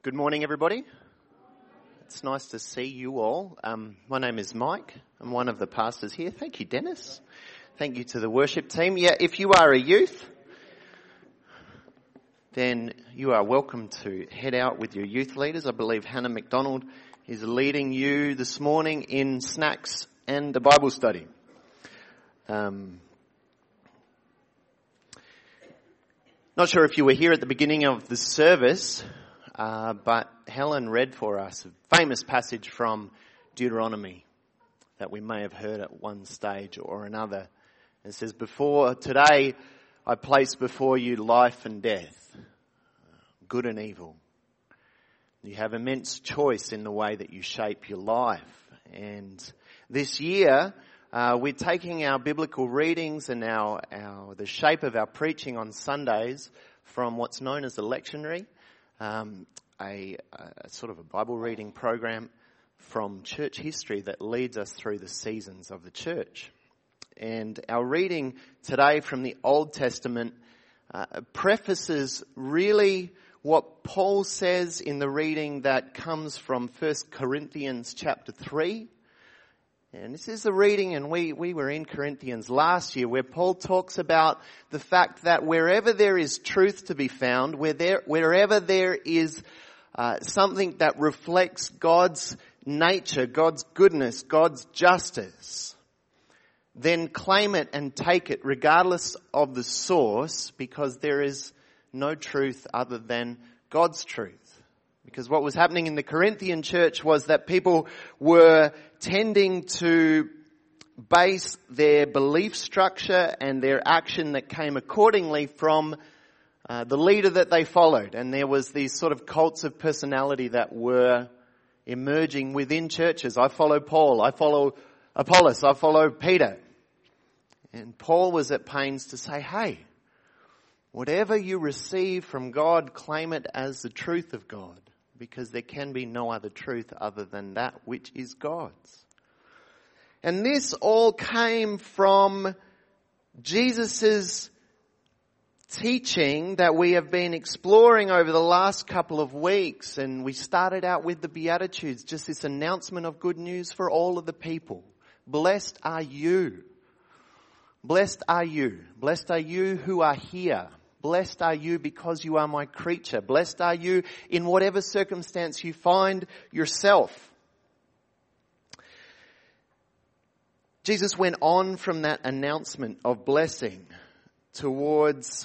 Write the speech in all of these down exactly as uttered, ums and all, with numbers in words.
Good morning, everybody. It's nice to see you all. Um, my name is Mike. I'm one of the pastors here. Thank you, Dennis. Thank you to the worship team. Yeah, if you are a youth, then you are welcome to head out with your youth leaders. I believe Hannah McDonald is leading you this morning in snacks and a Bible study. Um, not sure if you were here at the beginning of the service. Uh, but Helen read for us a famous passage from Deuteronomy that we may have heard at one stage or another. It says, "Before today I place before you life and death, good and evil." You have immense choice in the way that you shape your life. And this year uh, we're taking our biblical readings and our, our the shape of our preaching on Sundays from what's known as the lectionary. Um, a, a sort of a Bible reading program from church history that leads us through the seasons of the church. And our reading today from the Old Testament uh, prefaces really what Paul says in the reading that comes from First Corinthians chapter three. And this is the reading, and we, we were in Corinthians last year, where Paul talks about the fact that wherever there is truth to be found, where there, wherever there is uh, something that reflects God's nature, God's goodness, God's justice, then claim it and take it regardless of the source, because there is no truth other than God's truth. Because what was happening in the Corinthian church was that people were tending to base their belief structure and their action that came accordingly from uh, the leader that they followed. And there was these sort of cults of personality that were emerging within churches. I follow Paul, I follow Apollos, I follow Peter. And Paul was at pains to say, hey, whatever you receive from God, claim it as the truth of God. Because there can be no other truth other than that which is God's. And this all came from Jesus' teaching that we have been exploring over the last couple of weeks. And we started out with the Beatitudes, just this announcement of good news for all of the people. Blessed are you. Blessed are you. Blessed are you who are here. Blessed are you because you are my creature. Blessed are you in whatever circumstance you find yourself. Jesus went on from that announcement of blessing towards,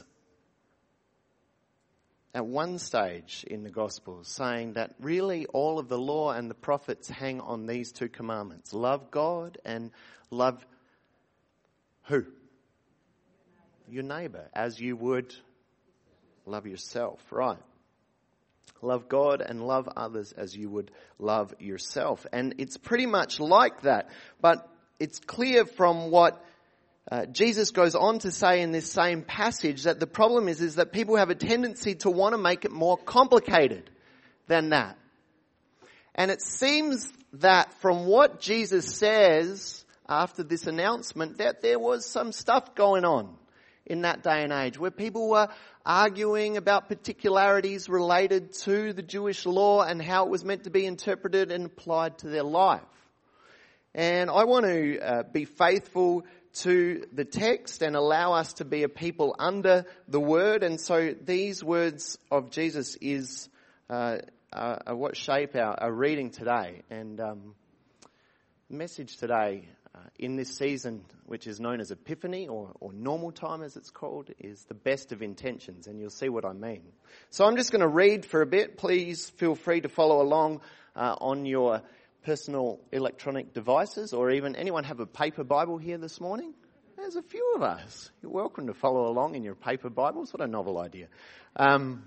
at one stage in the Gospels, saying that really all of the law and the prophets hang on these two commandments. Love God and love who? Your neighbour, as you would love yourself, right? Love God and love others as you would love yourself. And it's pretty much like that. But it's clear from what uh, Jesus goes on to say in this same passage that the problem is, is that people have a tendency to want to make it more complicated than that. And it seems that from what Jesus says after this announcement, that there was some stuff going on in that day and age where people were arguing about particularities related to the Jewish law and how it was meant to be interpreted and applied to their life. And I want to uh, be faithful to the text and allow us to be a people under the word. And so these words of Jesus is uh, uh, what shape our, our reading today. And um, the message today Uh, in this season, which is known as Epiphany, or, or normal time as it's called, is the best of intentions, and you'll see what I mean. So I'm just going to read for a bit. Please feel free to follow along uh, on your personal electronic devices, or even anyone have a paper Bible here this morning? There's a few of us. You're welcome to follow along in your paper Bibles. What a novel idea. Um,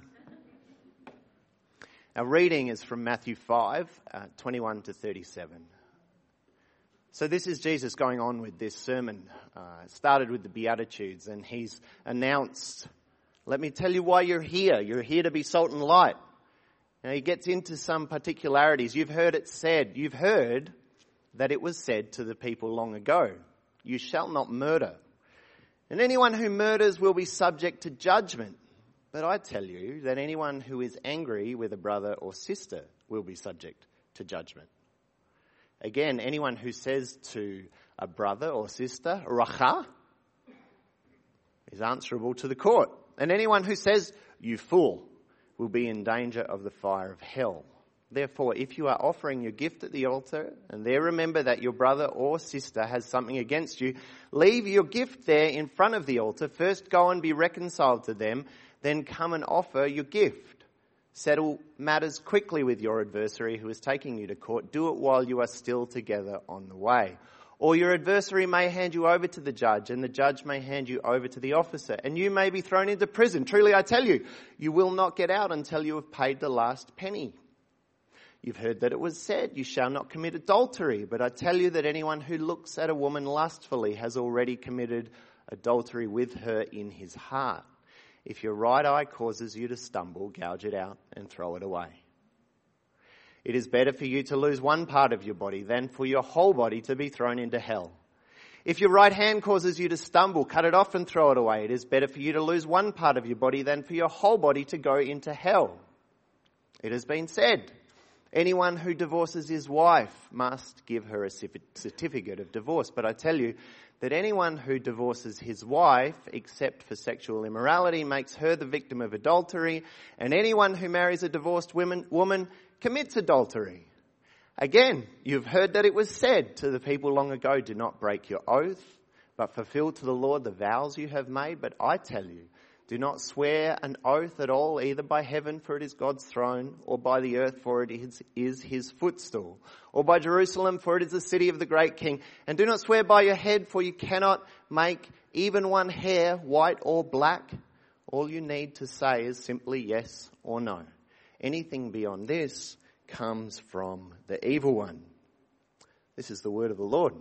our reading is from Matthew five, uh, twenty-one to thirty-seven. So this is Jesus going on with this sermon. Uh, started with the Beatitudes, and he's announced, let me tell you why you're here. You're here to be salt and light. Now he gets into some particularities. You've heard it said. You've heard that it was said to the people long ago, you shall not murder. And anyone who murders will be subject to judgment. But I tell you that anyone who is angry with a brother or sister will be subject to judgment. Again, anyone who says to a brother or sister, racha, is answerable to the court. And anyone who says, you fool, will be in danger of the fire of hell. Therefore, if you are offering your gift at the altar and there remember that your brother or sister has something against you, leave your gift there in front of the altar. First go and be reconciled to them, then come and offer your gift. Settle matters quickly with your adversary who is taking you to court. Do it while you are still together on the way. Or your adversary may hand you over to the judge, and the judge may hand you over to the officer, and you may be thrown into prison. Truly I tell you, you will not get out until you have paid the last penny. You've heard that it was said, you shall not commit adultery. But I tell you that anyone who looks at a woman lustfully has already committed adultery with her in his heart. If your right eye causes you to stumble, gouge it out and throw it away. It is better for you to lose one part of your body than for your whole body to be thrown into hell. If your right hand causes you to stumble, cut it off and throw it away. It is better for you to lose one part of your body than for your whole body to go into hell. It has been said, anyone who divorces his wife must give her a certificate of divorce. But I tell you that anyone who divorces his wife, except for sexual immorality, makes her the victim of adultery. And anyone who marries a divorced woman, woman commits adultery. Again, you've heard that it was said to the people long ago, do not break your oath, but fulfill to the Lord the vows you have made. But I tell you, do not swear an oath at all, either by heaven, for it is God's throne, or by the earth, for it is, is his footstool, or by Jerusalem, for it is the city of the great king. And do not swear by your head, for you cannot make even one hair white or black. All you need to say is simply yes or no. Anything beyond this comes from the evil one. This is the word of the Lord.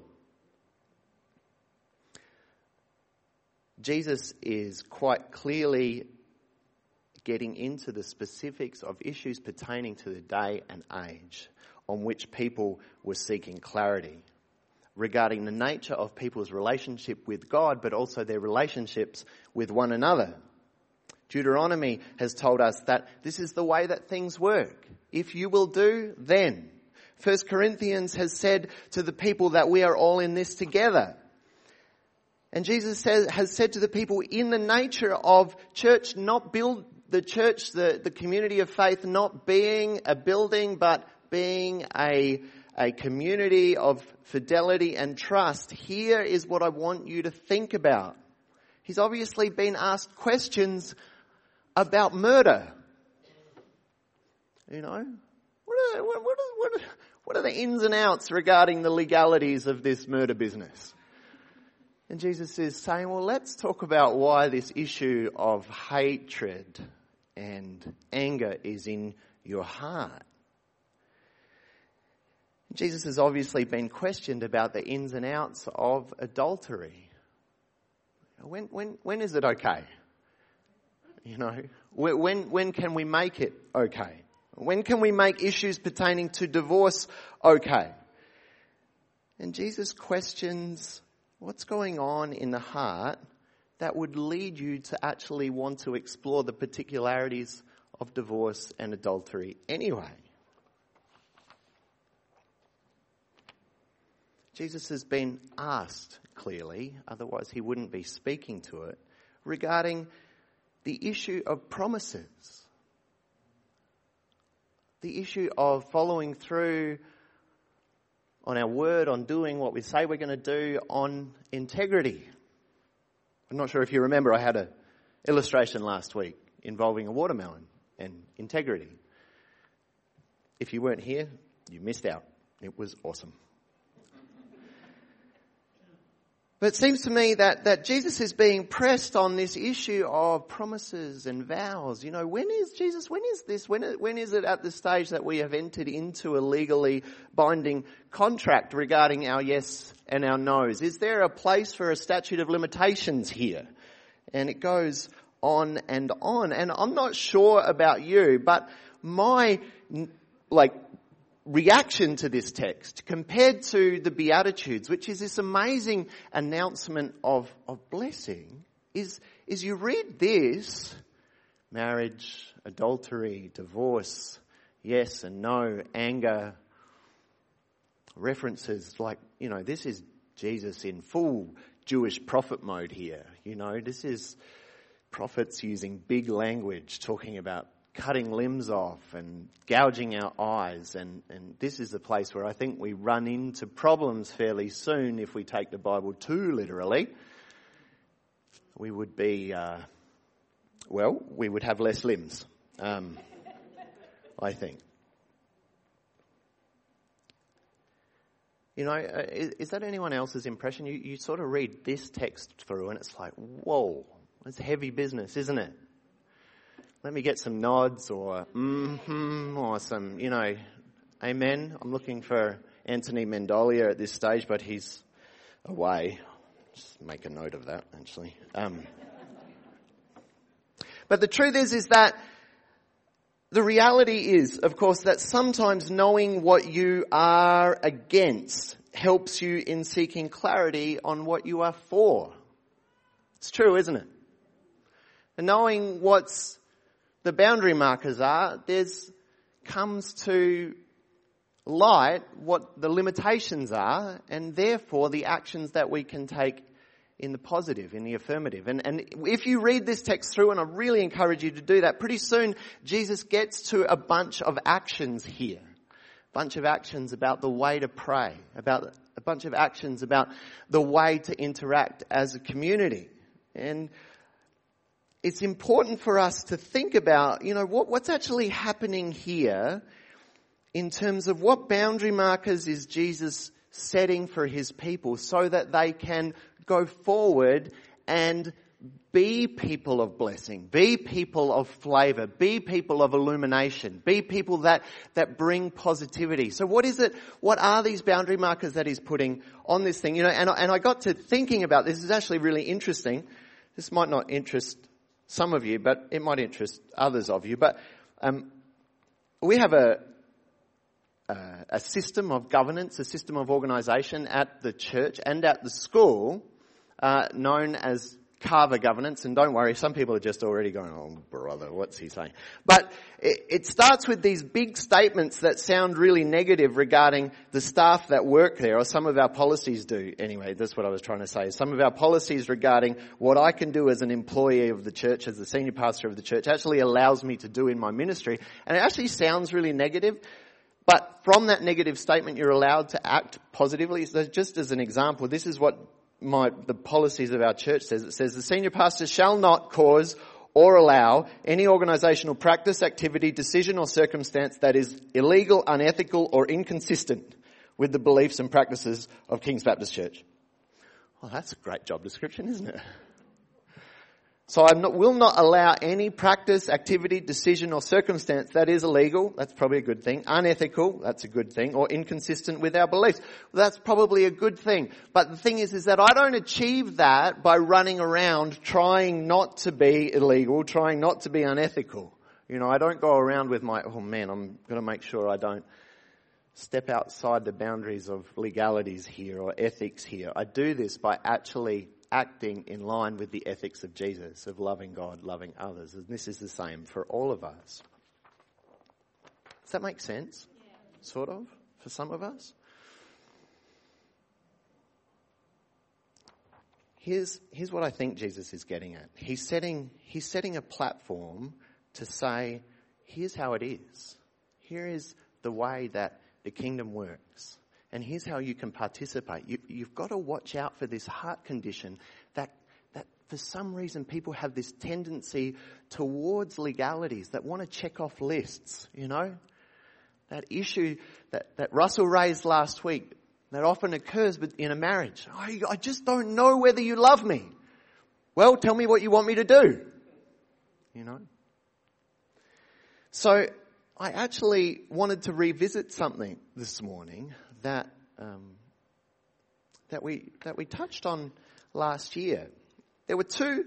Jesus is quite clearly getting into the specifics of issues pertaining to the day and age on which people were seeking clarity regarding the nature of people's relationship with God, but also their relationships with one another. Deuteronomy has told us that this is the way that things work. If you will do, then. First Corinthians has said to the people that we are all in this together. And Jesus says, has said to the people in the nature of church, not build the church, the, the community of faith, not being a building, but being a, a community of fidelity and trust. Here is what I want you to think about. He's obviously been asked questions about murder. You know, what are, what, what, are, what, are, what are the ins and outs regarding the legalities of this murder business? And Jesus is saying, well, let's talk about why this issue of hatred and anger is in your heart. Jesus has obviously been questioned about the ins and outs of adultery. When, when, when is it okay? You know, when, when can we make it okay? When can we make issues pertaining to divorce okay? And Jesus questions what's going on in the heart that would lead you to actually want to explore the particularities of divorce and adultery anyway. Jesus has been asked clearly, otherwise he wouldn't be speaking to it, regarding the issue of promises. The issue of following through on our word, on doing what we say we're going to do, on integrity. I'm not sure if you remember, I had an illustration last week involving a watermelon and integrity. If you weren't here, you missed out. It was awesome. But it seems to me that, that Jesus is being pressed on this issue of promises and vows. You know, when is Jesus, when is this, when, when is it at the stage that we have entered into a legally binding contract regarding our yes and our no's? Is there a place for a statute of limitations here? And it goes on and on. And I'm not sure about you, but my, like, reaction to this text compared to the Beatitudes, which is this amazing announcement of, of blessing, is, is you read this marriage, adultery, divorce, yes and no, anger, references like, you know, this is Jesus in full Jewish prophet mode here. You know, this is prophets using big language, talking about cutting limbs off and gouging our eyes. And, and this is the place where I think we run into problems fairly soon if we take the Bible too literally. We would be, uh, well, we would have less limbs, um, I think. You know, is, is that anyone else's impression? You, you sort of read this text through and it's like, whoa, it's heavy business, isn't it? Let me get some nods or mm-hmm or some, you know, amen. I'm looking for Anthony Mendolia at this stage, but he's away. Just make a note of that, actually. Um, but the truth is, is that the reality is, of course, that sometimes knowing what you are against helps you in seeking clarity on what you are for. It's true, isn't it? And knowing what's the boundary markers are, there's comes to light what the limitations are, and therefore the actions that we can take in the positive, in the affirmative. And, and if you read this text through, and I really encourage you to do that, pretty soon Jesus gets to a bunch of actions here. A bunch of actions about the way to pray, about a bunch of actions about the way to interact as a community. And it's important for us to think about, you know, what, what's actually happening here in terms of what boundary markers is Jesus setting for his people so that they can go forward and be people of blessing, be people of flavour, be people of illumination, be people that, that bring positivity. So what is it, what are these boundary markers that he's putting on this thing? You know, and, and I got to thinking about this. This is actually really interesting. This might not interest some of you, but it might interest others of you. But um, we have a, a a system of governance, a system of organisation at the church and at the school uh, known as Carver governance. And don't worry, some people are just already going, oh, brother, what's he saying? But it, it starts with these big statements that sound really negative regarding the staff that work there, or some of our policies do. Anyway, that's what I was trying to say. Some of our policies regarding what I can do as an employee of the church, as the senior pastor of the church, actually allows me to do in my ministry. And it actually sounds really negative. But from that negative statement, you're allowed to act positively. So just as an example, this is what My, the policies of our church says. It says the senior pastor shall not cause or allow any organisational practice, activity, decision or circumstance that is illegal, unethical or inconsistent with the beliefs and practices of King's Baptist Church. Well, that's a great job description, isn't it? So I will not allow any practice, activity, decision or circumstance that is illegal, that's probably a good thing, unethical, that's a good thing, or inconsistent with our beliefs. Well, that's probably a good thing. But the thing is, is that I don't achieve that by running around trying not to be illegal, trying not to be unethical. You know, I don't go around with my, oh man, I'm going to make sure I don't step outside the boundaries of legalities here or ethics here. I do this by actually acting in line with the ethics of Jesus, of loving God, loving others. And this is the same for all of us. Does that make sense? Yeah. Sort of, for some of us? Here's, here's what I think Jesus is getting at. He's setting, he's setting a platform to say, here's how it is. Here is the way that the kingdom works. And here's how you can participate. You, you've got to watch out for this heart condition that, that for some reason people have this tendency towards legalities, that want to check off lists, you know. That issue that, that Russell raised last week that often occurs in a marriage. I, I just don't know whether you love me. Well, tell me what you want me to do, you know. So I actually wanted to revisit something this morning that um, that we that we touched on last year. There were two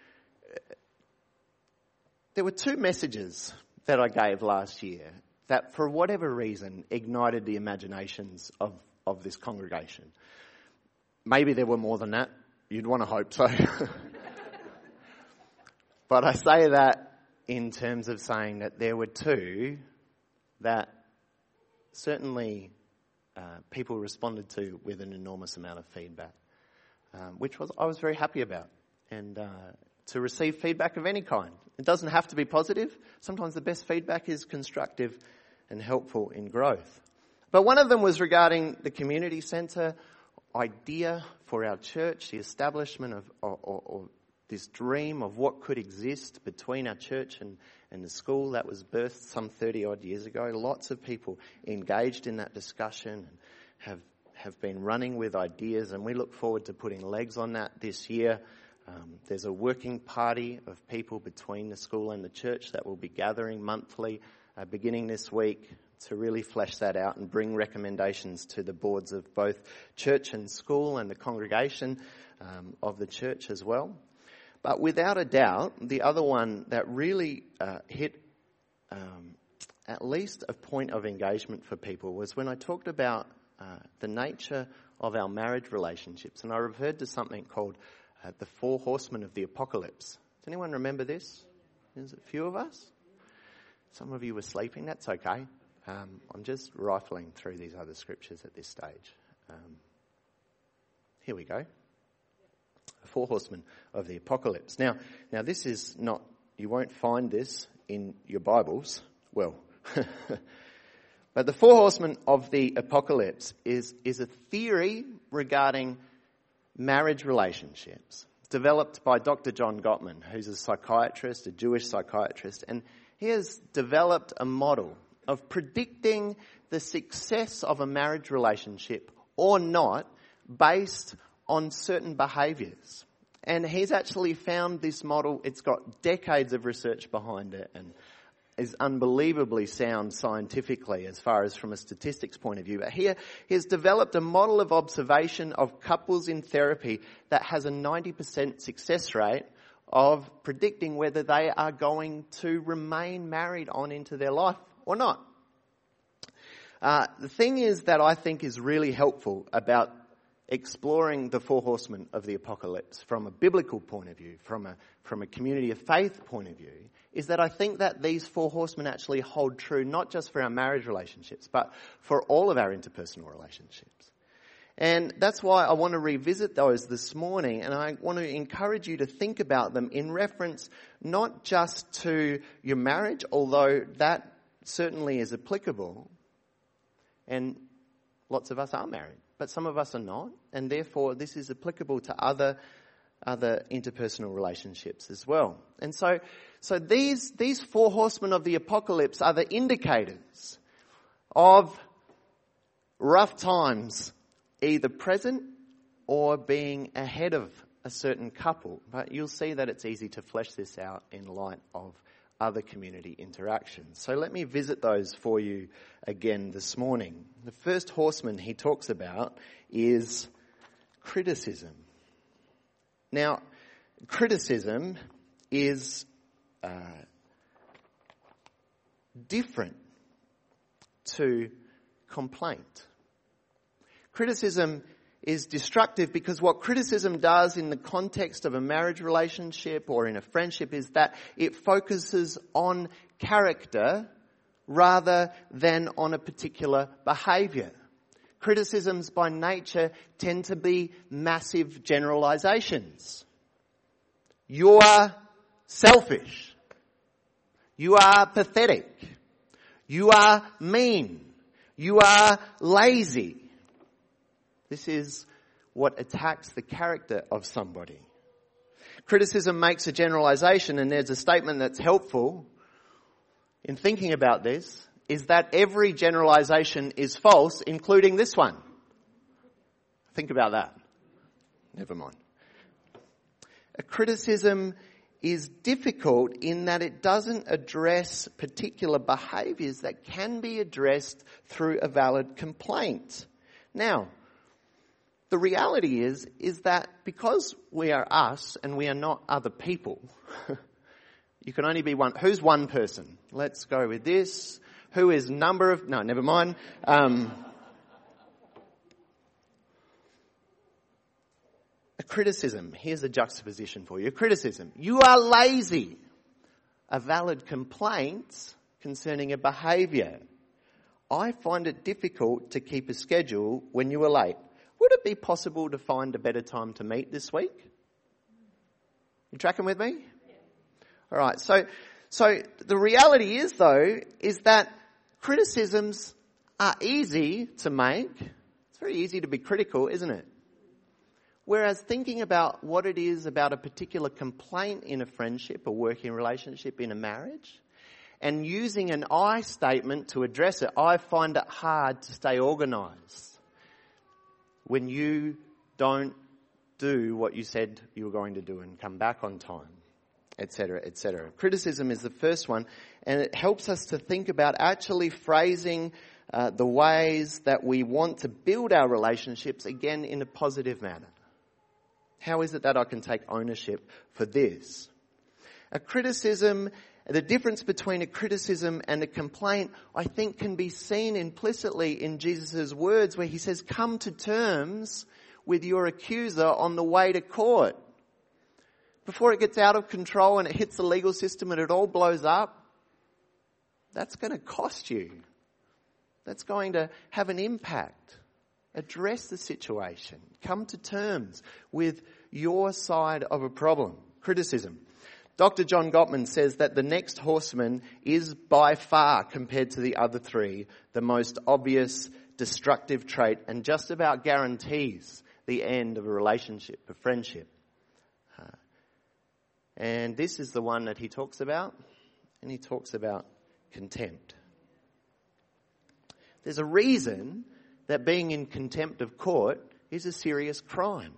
there were two messages that I gave last year that, for whatever reason, ignited the imaginations of, of this congregation. Maybe there were more than that. You'd want to hope so. But I say that in terms of saying that there were two that certainly uh, people responded to with an enormous amount of feedback, um, which was I was very happy about. And uh, to receive feedback of any kind. It doesn't have to be positive. Sometimes the best feedback is constructive and helpful in growth. But one of them was regarding the community centre idea for our church, the establishment of or, or, or this dream of what could exist between our church and, and the school that was birthed some thirty odd years ago. Lots of people engaged in that discussion and have, have been running with ideas, and we look forward to putting legs on that this year. Um, there's a working party of people between the school and the church that will be gathering monthly, uh, beginning this week, to really flesh that out and bring recommendations to the boards of both church and school and the congregation um, of the church as well. But without a doubt, the other one that really uh, hit um, at least a point of engagement for people was when I talked about uh, the nature of our marriage relationships. And I referred to something called uh, the four horsemen of the apocalypse. Does anyone remember this? There's a few of us. Some of you were sleeping. That's okay. Um, I'm just rifling through these other scriptures at this stage. Um, here we go. The four horsemen of the apocalypse. Now, now this is not, you won't find this in your Bibles. Well, but the four horsemen of the apocalypse is, is a theory regarding marriage relationships developed by Doctor John Gottman, who's a psychiatrist, a Jewish psychiatrist, and he has developed a model of predicting the success of a marriage relationship or not based on certain behaviours. And he's actually found this model, it's got decades of research behind it and is unbelievably sound scientifically as far as from a statistics point of view. But here he has developed a model of observation of couples in therapy that has a ninety percent success rate of predicting whether they are going to remain married on into their life or not. Uh, the thing is that I think is really helpful about exploring the four horsemen of the apocalypse from a biblical point of view, from a from a community of faith point of view, is that I think that these four horsemen actually hold true not just for our marriage relationships, but for all of our interpersonal relationships. And that's why I want to revisit those this morning, and I want to encourage you to think about them in reference not just to your marriage, although that certainly is applicable, and lots of us are married, but some of us are not, and therefore this is applicable to other other interpersonal relationships as well. And so so these these four horsemen of the apocalypse are the indicators of rough times, either present or being ahead of a certain couple. But you'll see that it's easy to flesh this out in light of other community interactions. So let me visit those for you again this morning. The first horseman he talks about is criticism. Now, criticism is uh, different to complaint. Criticism is destructive because what criticism does in the context of a marriage relationship or in a friendship is that it focuses on character rather than on a particular behaviour. Criticisms by nature tend to be massive generalisations. You are selfish. You are pathetic. You are mean. You are lazy. This is what attacks the character of somebody. Criticism makes a generalisation, and there's a statement that's helpful in thinking about this, is that every generalisation is false, including this one. Think about that. Never mind. A criticism is difficult in that it doesn't address particular behaviours that can be addressed through a valid complaint. Now, the reality is, is that because we are us and we are not other people, you can only be one. Who's one person? Let's go with this. Who is number of... No, never mind. Um, a criticism. Here's a juxtaposition for you. A criticism. You are lazy. a valid complaint concerning a behaviour. I find it difficult to keep a schedule when you are late. Would it be possible to find a better time to meet this week? You tracking with me? Yeah. All right. So, so the reality is, though, is that criticisms are easy to make. It's very easy to be critical, isn't it? Whereas thinking about what it is about a particular complaint in a friendship, a working relationship, in a marriage, and using an I statement to address it, I find it hard to stay organised when you don't do what you said you were going to do and come back on time, et cetera, et cetera. Criticism is the first one, and it helps us to think about actually phrasing uh, the ways that we want to build our relationships, again, in a positive manner. How is it that I can take ownership for this? A criticism, the difference between a criticism and a complaint, I think, can be seen implicitly in Jesus' words where he says, come to terms with your accuser on the way to court. Before it gets out of control and it hits the legal system and it all blows up, that's going to cost you. That's going to have an impact. Address the situation. Come to terms with your side of a problem. Criticism. Doctor John Gottman says that the next horseman is by far, compared to the other three, the most obvious destructive trait and just about guarantees the end of a relationship, a friendship. Uh, and this is the one that he talks about, and he talks about contempt. There's a reason that being in contempt of court is a serious crime.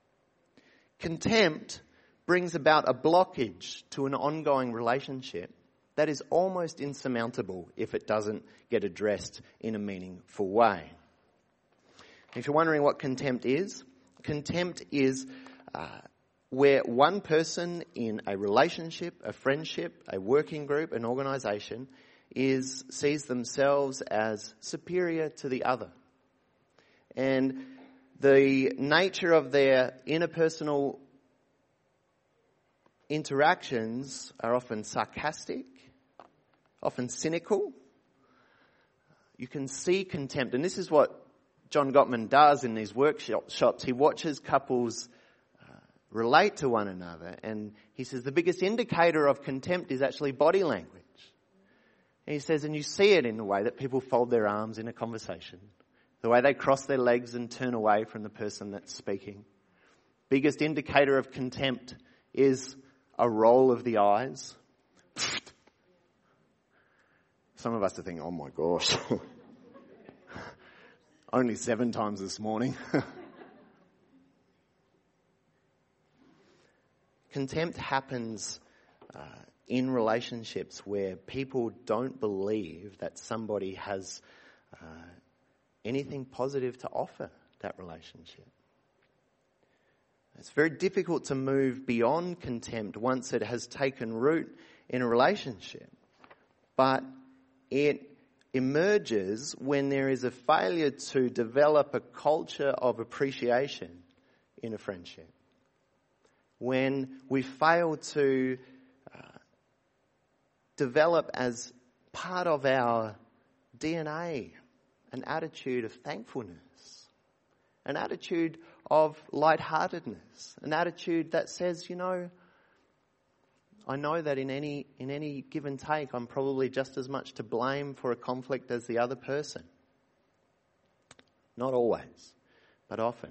Contempt brings about a blockage to an ongoing relationship that is almost insurmountable if it doesn't get addressed in a meaningful way. If you're wondering what contempt is, contempt is uh, where one person in a relationship, a friendship, a working group, an organisation is sees themselves as superior to the other. And the nature of their interpersonal interactions are often sarcastic, often cynical. You can see contempt, and this is what John Gottman does in these workshops. He watches couples uh, relate to one another, and he says the biggest indicator of contempt is actually body language. And he says, and you see it in the way that people fold their arms in a conversation, the way they cross their legs and turn away from the person that's speaking. Biggest indicator of contempt is a roll of the eyes. Some of us are thinking, oh my gosh, only seven times this morning. Contempt happens uh, in relationships where people don't believe that somebody has uh, anything positive to offer that relationship. It's very difficult to move beyond contempt once it has taken root in a relationship. But it emerges when there is a failure to develop a culture of appreciation in a friendship. When we fail to uh, develop as part of our D N A an attitude of thankfulness, an attitude of lightheartedness, an attitude that says, you know, I know that in any in any give and take, I'm probably just as much to blame for a conflict as the other person. Not always, but often.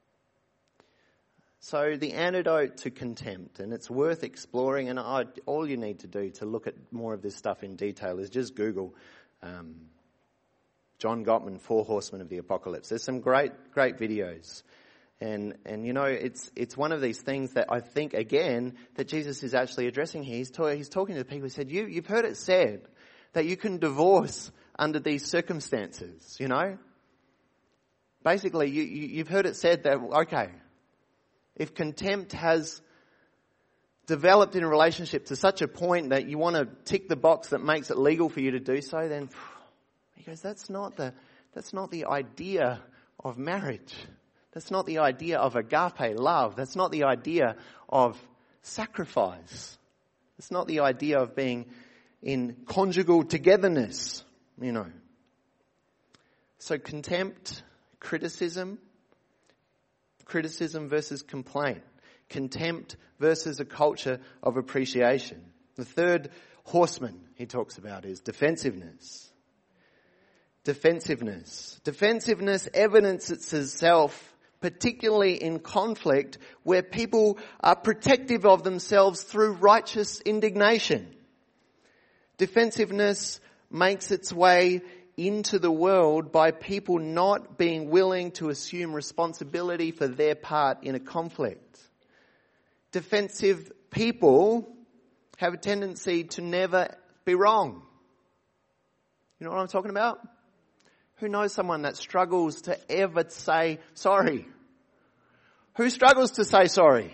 So the antidote to contempt, and it's worth exploring, and I, all you need to do to look at more of this stuff in detail is just Google um, John Gottman, Four Horsemen of the Apocalypse. There's some great, great videos. And, and you know, it's it's one of these things that I think, again, that Jesus is actually addressing here. He's, ta- he's talking to the people. He said, you, you've heard it said that you can divorce under these circumstances, you know. Basically, you, you, you've heard it said that, okay, if contempt has developed in a relationship to such a point that you want to tick the box that makes it legal for you to do so, then he goes, that's not the that's not the idea of marriage. That's not the idea of agape love. That's not the idea of sacrifice. It's not the idea of being in conjugal togetherness, you know. So contempt, criticism, criticism versus complaint. Contempt versus a culture of appreciation. The third horseman he talks about is defensiveness. Defensiveness. Defensiveness evidences itself particularly in conflict where people are protective of themselves through righteous indignation. Defensiveness makes its way into the world by people not being willing to assume responsibility for their part in a conflict. Defensive people have a tendency to never be wrong. You know what I'm talking about? Who knows someone that struggles to ever say sorry? Who struggles to say sorry?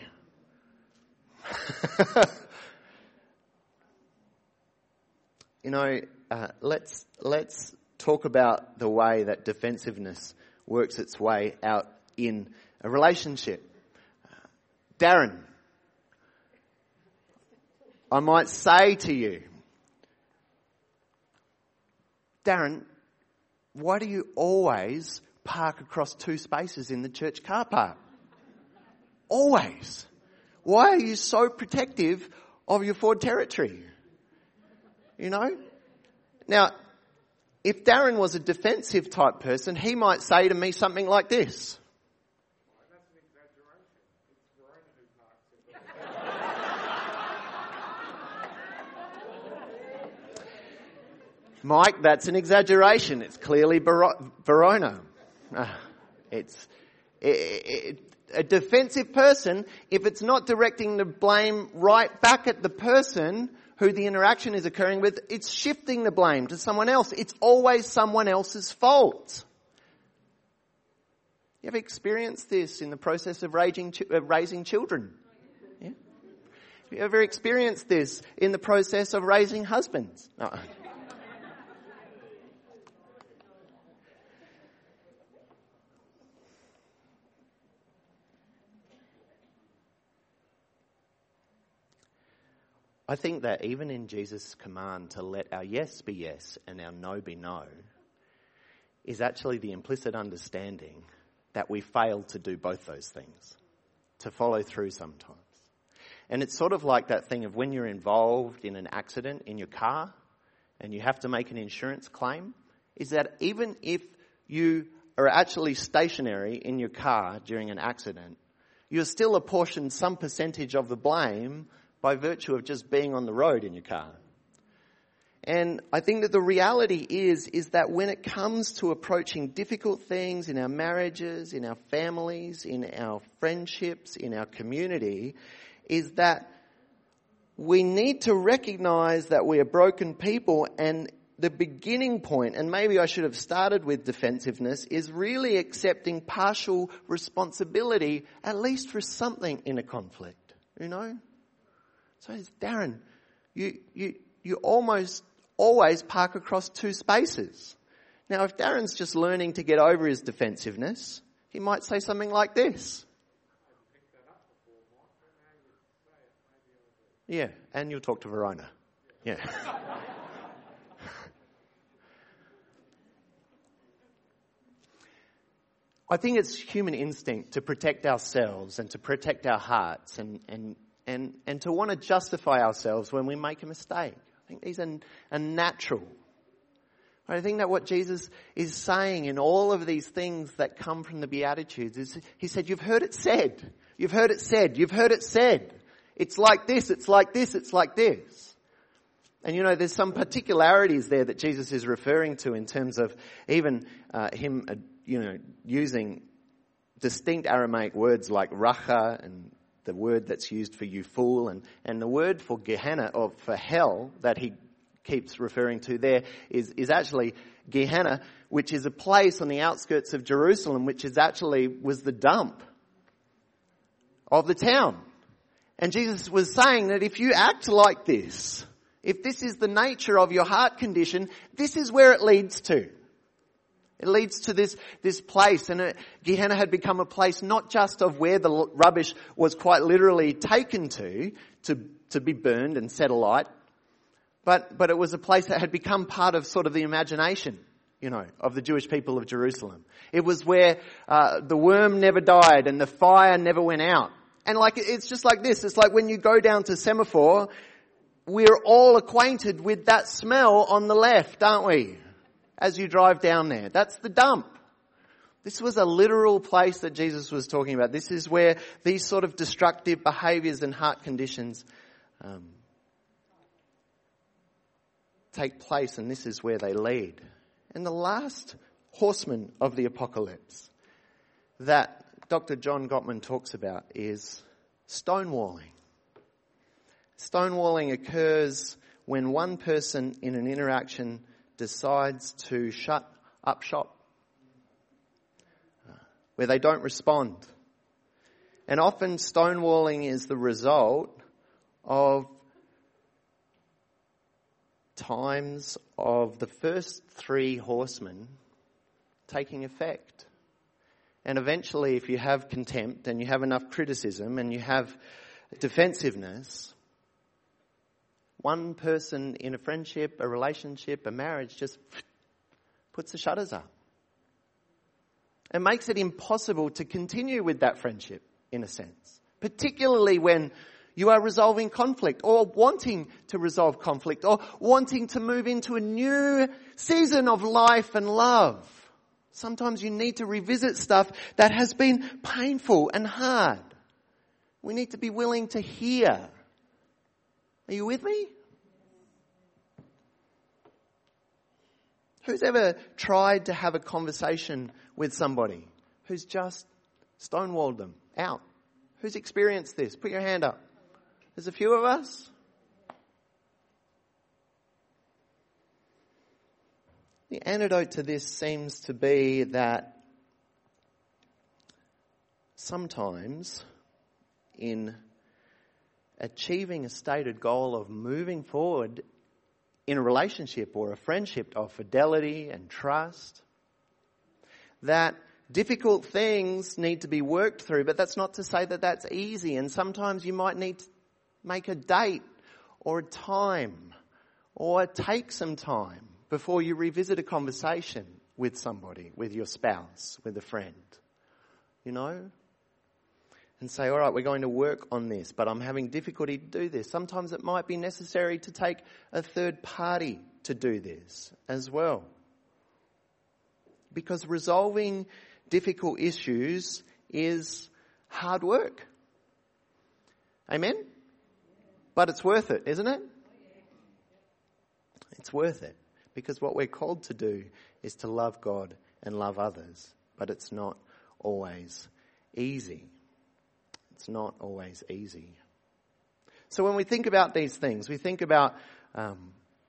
You know, uh, let's let's talk about the way that defensiveness works its way out in a relationship. Uh, Darren, I might say to you, Darren, why do you always park across two spaces in the church car park? Always. Why are you so protective of your Ford Territory? You know? Now, if Darren was a defensive type person, he might say to me something like this. Mike, that's an exaggeration. It's clearly Bar- Verona. Uh, it's it, it, a defensive person, if it's not directing the blame right back at the person who the interaction is occurring with, it's shifting the blame to someone else. It's always someone else's fault. You ever experienced this in the process of raising, uh, raising children? Yeah? You ever experienced this in the process of raising husbands? No. I think that even in Jesus' command to let our yes be yes and our no be no is actually the implicit understanding that we fail to do both those things, to follow through sometimes. And it's sort of like that thing of when you're involved in an accident in your car and you have to make an insurance claim, is that even if you are actually stationary in your car during an accident, you're still apportioned some percentage of the blame by virtue of just being on the road in your car. And I think that the reality is, is that when it comes to approaching difficult things in our marriages, in our families, in our friendships, in our community, is that we need to recognize that we are broken people, and the beginning point, and maybe I should have started with defensiveness, is really accepting partial responsibility, at least for something in a conflict, you know? So it's Darren, you, you, you almost always park across two spaces. Now, if Darren's just learning to get over his defensiveness, he might say something like this. Yeah, and you'll talk to Verona. Yeah. I think it's human instinct to protect ourselves and to protect our hearts and, and And and to want to justify ourselves when we make a mistake. I think these are, are natural. I think that what Jesus is saying in all of these things that come from the Beatitudes is, he said, you've heard it said. You've heard it said. You've heard it said. It's like this, it's like this, it's like this. And you know, there's some particularities there that Jesus is referring to in terms of even uh, him, uh, you know, using distinct Aramaic words like racha, and the word that's used for you fool, and, and the word for Gehenna, or for hell, that he keeps referring to there is, is actually Gehenna, which is a place on the outskirts of Jerusalem, which is actually was the dump of the town. And Jesus was saying that if you act like this, if this is the nature of your heart condition, this is where it leads to. It leads to this, this place, and it, Gehenna had become a place not just of where the l- rubbish was quite literally taken to, to, to be burned and set alight, but, but it was a place that had become part of sort of the imagination, you know, of the Jewish people of Jerusalem. It was where uh, the worm never died and the fire never went out. And like, it's just like this. It's like when you go down to Semaphore, we're all acquainted with that smell on the left, aren't we? As you drive down there. That's the dump. This was a literal place that Jesus was talking about. This is where these sort of destructive behaviours and heart conditions um, take place, and this is where they lead. And the last horseman of the apocalypse that Doctor John Gottman talks about is stonewalling. Stonewalling occurs when one person in an interaction decides to shut up shop, where they don't respond. And often stonewalling is the result of times of the first three horsemen taking effect. And eventually, if you have contempt and you have enough criticism and you have defensiveness, one person in a friendship, a relationship, a marriage just puts the shutters up. It makes it impossible to continue with that friendship, in a sense. Particularly when you are resolving conflict or wanting to resolve conflict or wanting to move into a new season of life and love. Sometimes you need to revisit stuff that has been painful and hard. We need to be willing to hear. Are you with me? Who's ever tried to have a conversation with somebody who's just stonewalled them out? Who's experienced this? Put your hand up. There's a few of us. The antidote to this seems to be that sometimes in achieving a stated goal of moving forward in a relationship or a friendship of fidelity and trust, that difficult things need to be worked through, but that's not to say that that's easy. And sometimes you might need to make a date or a time or take some time before you revisit a conversation with somebody, with your spouse, with a friend, you know? And say, all right, we're going to work on this, but I'm having difficulty to do this. Sometimes it might be necessary to take a third party to do this as well. Because resolving difficult issues is hard work. Amen? But it's worth it, isn't it? It's worth it. Because what we're called to do is to love God and love others. But it's not always easy. It's not always easy. So when we think about these things, we think about um,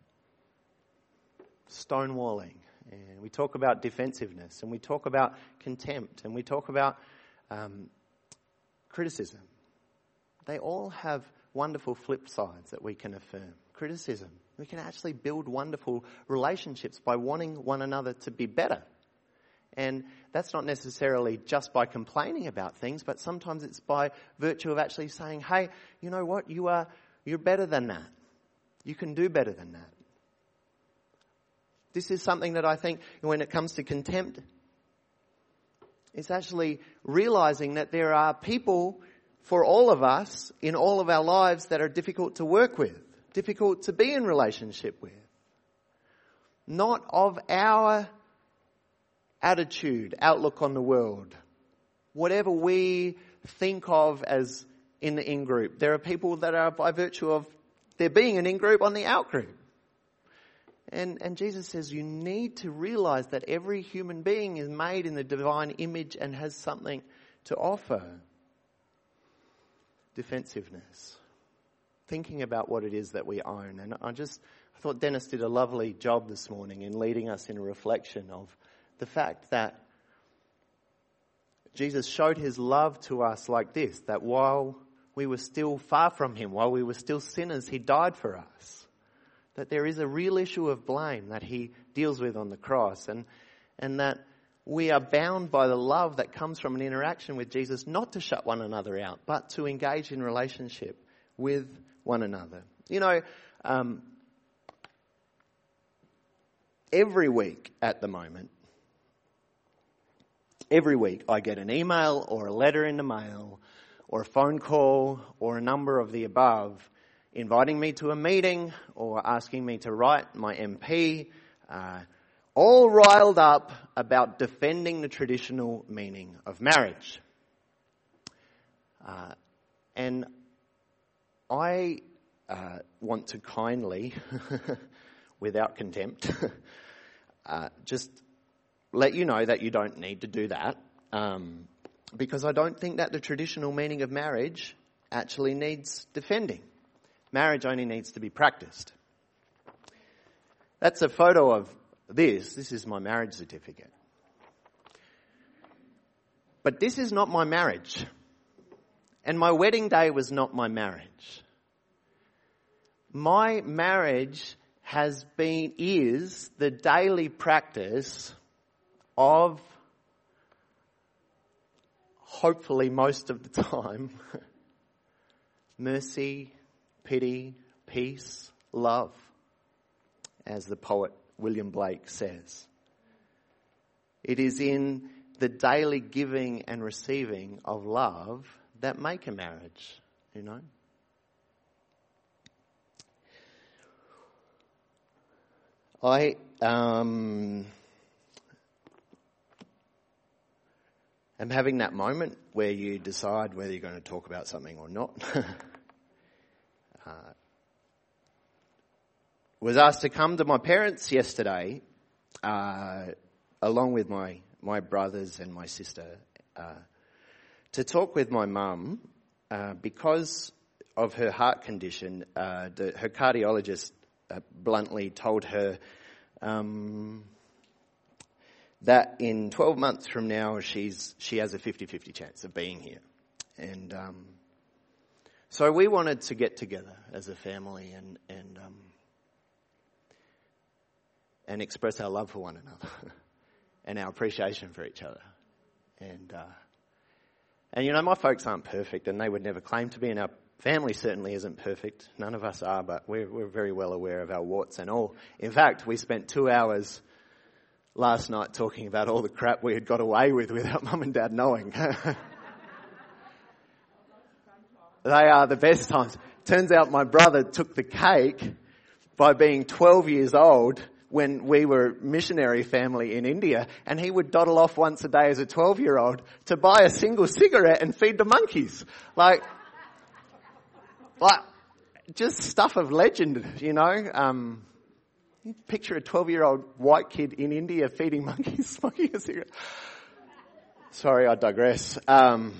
stonewalling, and we talk about defensiveness, and we talk about contempt, and we talk about um, criticism. They all have wonderful flip sides that we can affirm. Criticism. We can actually build wonderful relationships by wanting one another to be better. And that's not necessarily just by complaining about things, but sometimes it's by virtue of actually saying, hey, you know what, you are, you're better than that. You can do better than that. This is something that I think when it comes to contempt, it's actually realizing that there are people for all of us in all of our lives that are difficult to work with, difficult to be in relationship with. Not of our attitude, outlook on the world, whatever we think of as in the in-group. There are people that are by virtue of there being an in-group on the out-group. And, and Jesus says you need to realize that every human being is made in the divine image and has something to offer. Defensiveness. Thinking about what it is that we own. And I just I thought Dennis did a lovely job this morning in leading us in a reflection of the fact that Jesus showed his love to us like this, that while we were still far from him, while we were still sinners, he died for us. That there is a real issue of blame that he deals with on the cross. And, and that we are bound by the love that comes from an interaction with Jesus not to shut one another out, but to engage in relationship with one another. You know, um, every week at the moment, every week I get an email or a letter in the mail or a phone call or a number of the above inviting me to a meeting or asking me to write my M P, uh, all riled up about defending the traditional meaning of marriage. Uh, and I uh, want to kindly, without contempt, uh, just let you know that you don't need to do that, um, because I don't think that the traditional meaning of marriage actually needs defending. Marriage only needs to be practiced. That's a photo of this. This is my marriage certificate. But this is not my marriage. And my wedding day was not my marriage. My marriage has been, is the daily practice of, hopefully most of the time, mercy, pity, peace, love, as the poet William Blake says. It is in the daily giving and receiving of love that make a marriage, you know. I um, am having that moment where you decide whether you're going to talk about something or not. uh, was asked to come to my parents yesterday, uh, along with my, my brothers and my sister, uh, to talk with my mum, uh, because of her heart condition. Uh, the, her cardiologist uh, bluntly told her um, that in twelve months from now she's she has a fifty-fifty chance of being here. And um, so we wanted to get together as a family and and um, and express our love for one another and our appreciation for each other. And uh, and you know, my folks aren't perfect, and they would never claim to be, and our family certainly isn't perfect. None of us are, but we're, we're very well aware of our warts and all. In fact, we spent two hours last night talking about all the crap we had got away with without mum and dad knowing. They are the best times. Turns out my brother took the cake by being twelve years old when we were missionary family in India, and he would dawdle off once a day as a twelve-year-old to buy a single cigarette and feed the monkeys. Like, like just stuff of legend, you know. Um, you picture a twelve-year-old white kid in India feeding monkeys, smoking a cigarette. Sorry, I digress. Um,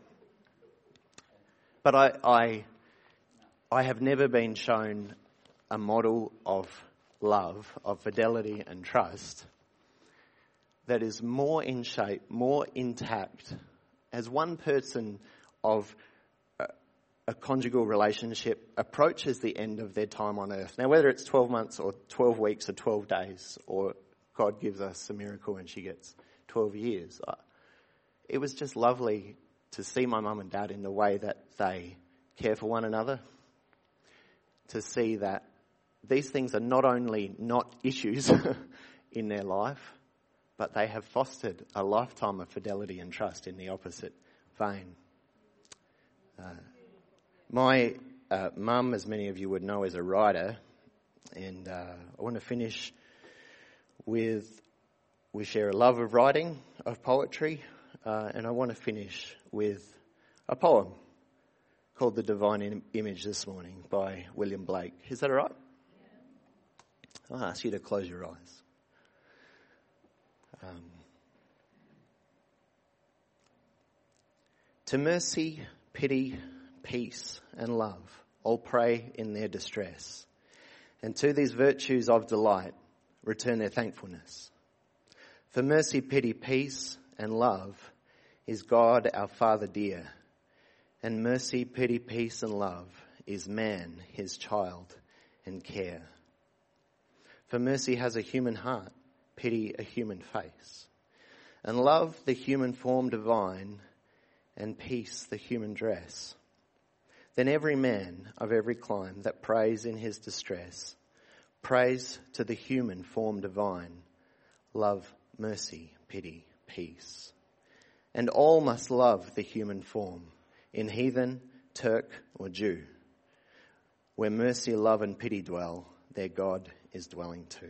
but I, I, I have never been shown a model of love, of fidelity and trust that is more in shape, more intact as one person of a, a conjugal relationship approaches the end of their time on earth. Now, whether it's twelve months or twelve weeks or twelve days, or God gives us a miracle and she gets twelve years, it was just lovely to see my mum and dad in the way that they care for one another, to see that these things are not only not issues in their life, but they have fostered a lifetime of fidelity and trust in the opposite vein. Uh, my uh, mum, as many of you would know, is a writer, and uh, I want to finish with, we share a love of writing, of poetry, uh, and I want to finish with a poem called The Divine Image this morning by William Blake. Is that all right? I'll ask you to close your eyes. Um, to mercy, pity, peace, and love, all pray in their distress. And to these virtues of delight, return their thankfulness. For mercy, pity, peace, and love is God our Father dear. And mercy, pity, peace, and love is man, his child, and care. For mercy has a human heart, pity a human face, and love the human form divine, and peace the human dress. Then every man of every clime that prays in his distress, prays to the human form divine, love, mercy, pity, peace. And all must love the human form, in heathen, Turk or Jew. Where mercy, love and pity dwell, their God is dwelling too.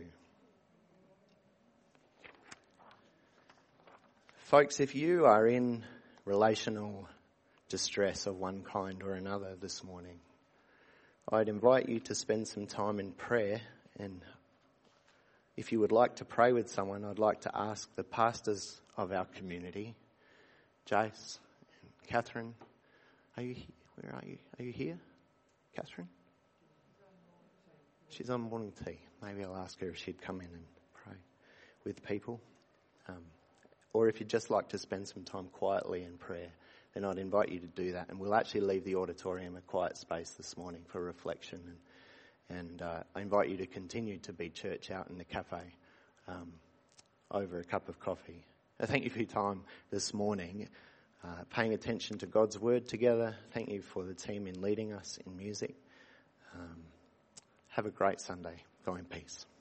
Folks, if you are in relational distress of one kind or another this morning, I'd invite you to spend some time in prayer, and if you would like to pray with someone, I'd like to ask the pastors of our community, Jace and Catherine. Are you here? Where are you? Are you here, Catherine? She's on morning tea. Maybe I'll ask her if she'd come in and pray with people. Um, or if you'd just like to spend some time quietly in prayer, then I'd invite you to do that. And we'll actually leave the auditorium a quiet space this morning for reflection. And, and uh, I invite you to continue to be church out in the cafe um, over a cup of coffee. I thank you for your time this morning, uh, paying attention to God's word together. Thank you for the team in leading us in music. Um, have a great Sunday. Go in peace.